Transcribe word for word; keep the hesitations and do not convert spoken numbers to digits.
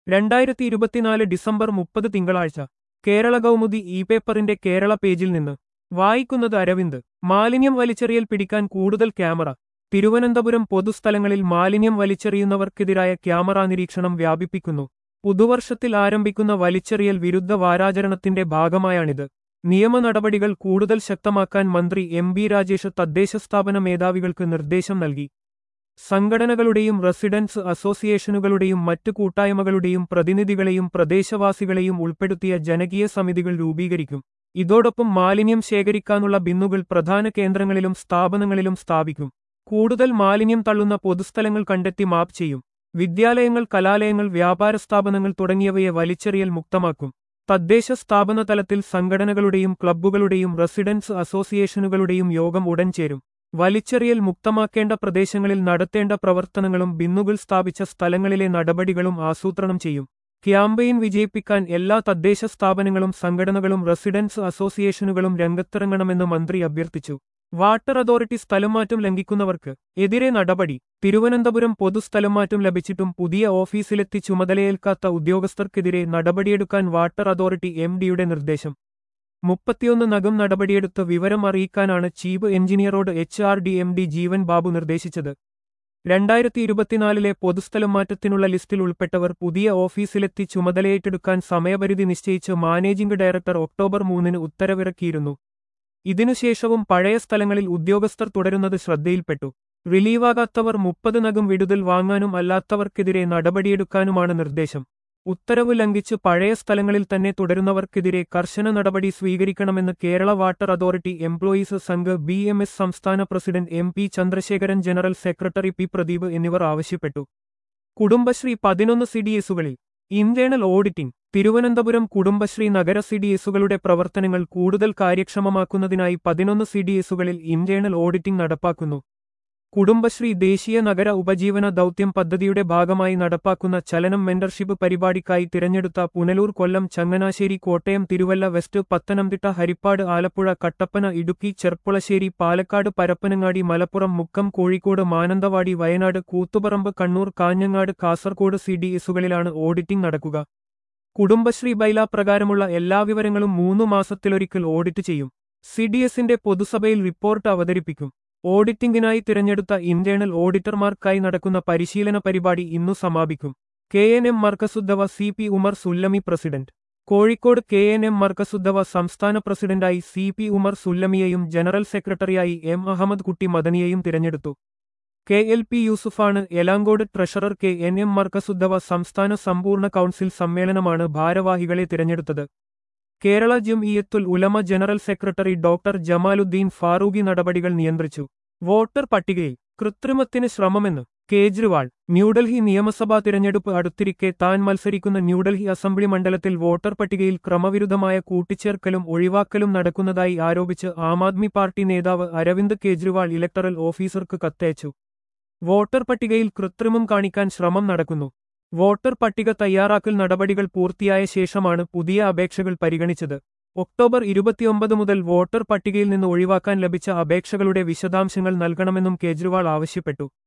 രണ്ടായിരത്തി ഇരുപത്തിനാല് ഡിസംബർ മുപ്പത് തിങ്കളാഴ്ച കേരള കൗമുദി ഇ പേപ്പറിന്റെ കേരള പേജിൽ നിന്ന് വായിക്കുന്നത് അരവിന്ദ്. മാലിന്യം വലിച്ചെറിയൽ പിടിക്കാൻ കൂടുതൽ ക്യാമറ. തിരുവനന്തപുരം പൊതുസ്ഥലങ്ങളിൽ മാലിന്യം വലിച്ചെറിയുന്നവർക്കെതിരായ ക്യാമറ നിരീക്ഷണം വ്യാപിപ്പിക്കുന്നു. പുതുവർഷത്തിൽ ആരംഭിക്കുന്ന വലിച്ചെറിയൽ വിരുദ്ധ വാരാചരണത്തിന്റെ ഭാഗമായാണിത്. നിയമ നടപടികൾ കൂടുതൽ ശക്തമാക്കാൻ മന്ത്രി എം ബി രാജേഷ് തദ്ദേശ സ്ഥാപന മേധാവികൾക്ക് നിർദ്ദേശം നൽകി. സംഘടനകളുടെയും റെസിഡൻസ് അസോസിയേഷനുകളുടെയും മറ്റു കൂട്ടായ്മകളുടെയും പ്രതിനിധികളെയും പ്രദേശവാസികളെയും ഉൾപ്പെടുത്തിയ ജനകീയ സമിതികൾ രൂപീകരിക്കും. ഇതോടൊപ്പം മാലിന്യം ശേഖരിക്കാനുള്ള ബിന്നുകൾ പ്രധാന കേന്ദ്രങ്ങളിലും സ്ഥാപനങ്ങളിലും സ്ഥാപിക്കും. കൂടുതൽ മാലിന്യം തള്ളുന്ന പൊതുസ്ഥലങ്ങൾ കണ്ടെത്തി മാപ്പ് ചെയ്യും. വിദ്യാലയങ്ങൾ, കലാലയങ്ങൾ, വ്യാപാര സ്ഥാപനങ്ങൾ തുടങ്ങിയവയെ വലിച്ചെറിയൽ മുക്തമാക്കും. തദ്ദേശ സ്ഥാപന തലത്തിൽ സംഘടനകളുടെയും ക്ലബ്ബുകളുടെയും റെസിഡൻസ് അസോസിയേഷനുകളുടെയും യോഗം ഉടൻ ചേരും. വലിച്ചെറിയൽ മുക്തമാക്കേണ്ട പ്രദേശങ്ങളിൽ നടത്തേണ്ട പ്രവർത്തനങ്ങളും ബിന്നുകൾ സ്ഥാപിച്ച സ്ഥലങ്ങളിലെ നടപടികളും ആസൂത്രണം ചെയ്യും. ക്യാമ്പയിൻ വിജയിപ്പിക്കാൻ എല്ലാ തദ്ദേശ സ്ഥാപനങ്ങളും സംഘടനകളും റെസിഡൻസ് അസോസിയേഷനുകളും രംഗത്തിറങ്ങണമെന്ന് മന്ത്രി അഭ്യർത്ഥിച്ചു. വാട്ടർ അതോറിറ്റി സ്ഥലംമാറ്റം ലംഘിക്കുന്നവർക്ക് എതിരെ നടപടി. തിരുവനന്തപുരം പൊതുസ്ഥലംമാറ്റം ലഭിച്ചിട്ടും പുതിയ ഓഫീസിലെത്തി ചുമതലയേൽക്കാത്ത ഉദ്യോഗസ്ഥർക്കെതിരെ നടപടിയെടുക്കാൻ വാട്ടർ അതോറിറ്റി എം ഡിയുടെ നിർദ്ദേശം. മുപ്പത്തിയൊന്ന് നകം നടപടിയെടുത്ത് വിവരം അറിയിക്കാനാണ് ചീഫ് എഞ്ചിനീയറോട് H R D M D Jeevan Babu നിർദ്ദേശിച്ചത്. രണ്ടായിരത്തി ഇരുപത്തിനാലിലെ പൊതുസ്ഥലം മാറ്റത്തിനുള്ള ലിസ്റ്റിൽ ഉൾപ്പെട്ടവർ പുതിയ ഓഫീസിലെത്തി ചുമതലയേറ്റെടുക്കാൻ സമയപരിധി നിശ്ചയിച്ച് മാനേജിംഗ് ഡയറക്ടർ ഒക്ടോബർ മൂന്നിന് ഉത്തരവിറക്കിയിരുന്നു. ഇതിനുശേഷവും പഴയ സ്ഥലങ്ങളിൽ ഉദ്യോഗസ്ഥർ തുടരുന്നത് ശ്രദ്ധയിൽപ്പെട്ടു. റിലീവാകാത്തവർ മുപ്പത് നകം വിടുതൽ വാങ്ങാനും അല്ലാത്തവർക്കെതിരെ നടപടിയെടുക്കാനുമാണ് നിർദ്ദേശം. ഉത്തരവ് ലംഘിച്ച് പഴയ സ്ഥലങ്ങളിൽ തന്നെ തുടരുന്നവർക്കെതിരെ കർശന നടപടി സ്വീകരിക്കണമെന്ന് Kerala water authority employees Sangh B M S സംസ്ഥാന president M P Chandrasekharan, general secretary P Pradeep എന്നിവർ ആവശ്യപ്പെട്ടു. കുടുംബശ്രീ പതിനൊന്ന് സി ഡി എസുകളിൽ ഇന്റേണൽ ഓഡിറ്റിംഗ്. തിരുവനന്തപുരം കുടുംബശ്രീ നഗര സി ഡി എസുകളുടെ പ്രവർത്തനങ്ങൾ കൂടുതൽ കാര്യക്ഷമമാക്കുന്നതിനായി പതിനൊന്ന് സി ഡി എസുകളിൽ ഇന്റേണൽ ഓഡിറ്റിംഗ് നടപ്പാക്കുന്നു. കുടുംബശ്രീ ദേശീയ നഗര ഉപജീവന ദൗത്യം പദ്ധതിയുടെ ഭാഗമായി നടപ്പാക്കുന്ന ചലനം മെന്റർഷിപ്പ് പരിപാടിക്കായി തിരഞ്ഞെടുത്ത Punalur, Kollam, Changanassery, Kottayam, Thiruvalla west, Pathanamthitta, Haripad, Alappuzha, Kattappana, Idukki, Cherpulassery, Palakkad, Parappanangadi, Malappuram, Mukkam, Kozhikode, Mananthavady, Wayanad, Koothuparamba, Kannur, Kanhangad, Kasaragod C D എസുകളിലാണ് ഓഡിറ്റിംഗ് നടക്കുക. കുടുംബശ്രീ ബൈലാ പ്രകാരമുള്ള എല്ലാ വിവരങ്ങളും മൂന്നു മാസത്തിലൊരിക്കൽ ഓഡിറ്റ് ചെയ്യും. സി ഡി എസിന്റെ പൊതുസഭയിൽ റിപ്പോർട്ട് അവതരിപ്പിക്കും. ഓഡിറ്റിംഗിനായി തിരഞ്ഞെടുത്ത ഇന്റേണൽ ഓഡിറ്റർമാർക്കായി നടക്കുന്ന പരിശീലന പരിപാടി ഇന്നു സമാപിക്കും. K N M Markazuddawa C P Umar Sullami president. Kozhikode K N M Markazuddawa സംസ്ഥാന പ്രസിഡന്റായി സി പി ഉമർ സുല്ലമിയെയും ജനറൽ സെക്രട്ടറിയായി എം അഹമ്മദ് കുട്ടി മദനിയെയും തിരഞ്ഞെടുത്തു. കെ എൽ പി യൂസുഫാണ് Elankode treasurer. K N M Markazuddawa സംസ്ഥാന സമ്പൂർണ്ണ കൗൺസിൽ സമ്മേളനമാണ് ഭാരവാഹികളെ തിരഞ്ഞെടുത്തത്. Kerala Jamiyyathul Ulama general secretary doctor Jamaluddeen Farooqi നടപടികൾ നിയന്ത്രിച്ചു. വോട്ടർ പട്ടികയിൽ കൃത്രിമത്തിന് ശ്രമമെന്ന് കേജ്രിവാൾ. ന്യൂഡൽഹി നിയമസഭാ തിരഞ്ഞെടുപ്പ് അടുത്തിരിക്കെ താൻ മത്സരിക്കുന്ന ന്യൂഡൽഹി അസംബ്ലി മണ്ഡലത്തിൽ വോട്ടർ പട്ടികയിൽ ക്രമവിരുദ്ധമായ കൂട്ടിച്ചേർക്കലും ഒഴിവാക്കലും നടക്കുന്നതായി ആരോപിച്ച് ആം ആദ്മി പാർട്ടി നേതാവ് അരവിന്ദ് കേജ്രിവാൾ ഇലക്ടറൽ ഓഫീസർക്ക് കത്തയച്ചു. വോട്ടർ പട്ടികയിൽ കൃത്രിമം കാണിക്കാൻ ശ്രമം നടക്കുന്നു. വോട്ടർ പട്ടിക തയ്യാറാക്കൽ നടപടികൾ പൂർത്തിയായ ശേഷമാണ് പുതിയ അപേക്ഷകൾ പരിഗണിച്ചത്. ഒക്ടോബർ ഇരുപത്തിയൊമ്പത് മുതൽ വോട്ടർ പട്ടികയിൽ നിന്ന് ഒഴിവാക്കാൻ ലഭിച്ച അപേക്ഷകളുടെ വിശദാംശങ്ങൾ നൽകണമെന്നും കേജ്രിവാൾ ആവശ്യപ്പെട്ടു.